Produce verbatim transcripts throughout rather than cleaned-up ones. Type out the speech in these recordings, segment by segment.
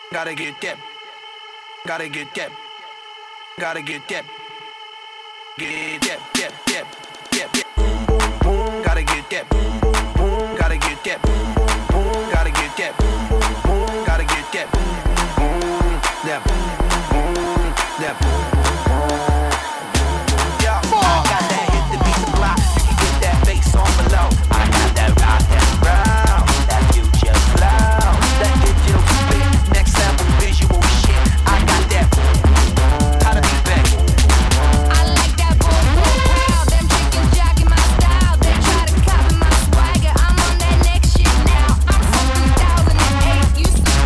Gotta get that. Gotta get that. Gotta get that. Get that, that, that, that, that. Boom, boom, boom. Gotta get that. Boom, boom, boom. Gotta get that. Boom, boom, boom. Gotta get that. Boom, boom, boom. Gotta get that. Boom, boom, boom. That boom, boom, boom. That boom, boom. Yeah, I got that hit to beat the block. You can get that bass on below. I got that rock and roll, that future flow, that digital spit, next level visual shit. I got that. How to be back. I like that boom boom pow. Them chickens jacking my style. They try to copy my swagger. I'm on that next shit now. I'm from two thousand eight. You see?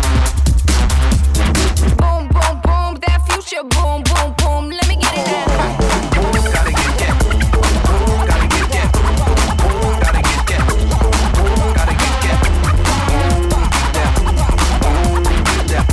Boom boom boom. That future boom boom boom. Let me get it down. Gotta get that. Gotta get that. Gotta get that. Gotta get that. That.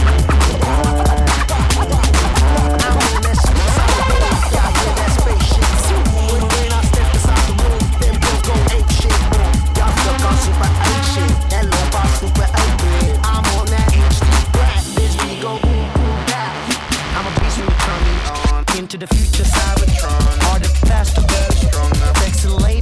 I'm on that super sonic, y'all hear that spaceship. When, when I step inside the room, them girls go ape shit. Y'all stuck on super eight shit, that low bar super eight bit. I'm on that H D rap, bitch, we go boom boom bap. I'm a beast when you turn me on. Into the future, Cybertron. Harder, faster, better, stronger. Sexy lady.